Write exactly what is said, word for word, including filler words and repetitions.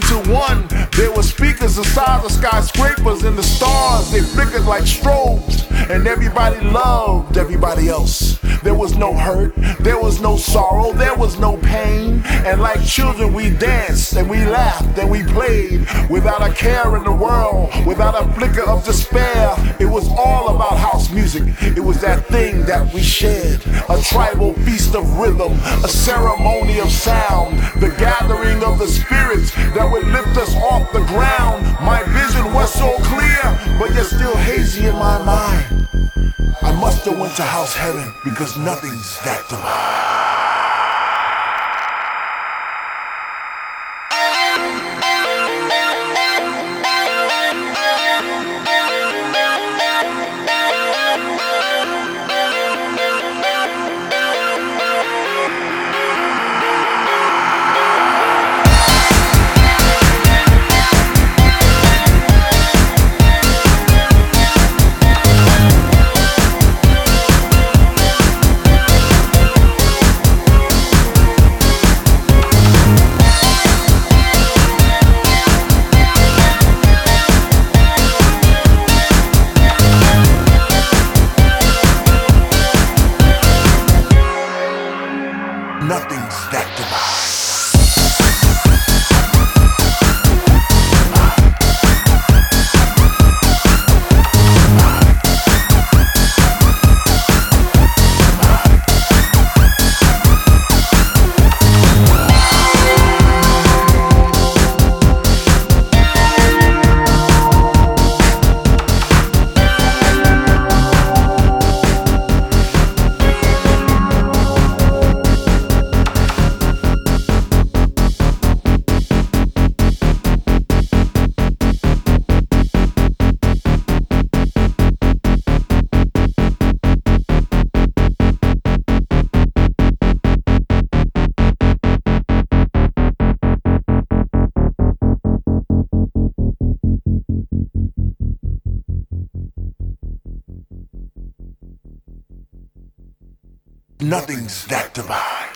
to one. There were speakers the size of skyscrapers, and the stars, they flickered like strobes. And everybody loved everybody else. There was no hurt, there was no sorrow, there was no pain. And like children we danced and we laughed and we played, without a care in the world, without a flicker of despair. It was all about house music. It was that thing that we shared, a tribal feast of rhythm, a ceremony of sound, the gathering of the spirits that would lift us off the ground. My vision was so clear, but yet still hazy in my mind. I must have went to house heaven, because nothing's that divine. Nothing's that divine. Nothing's that divine.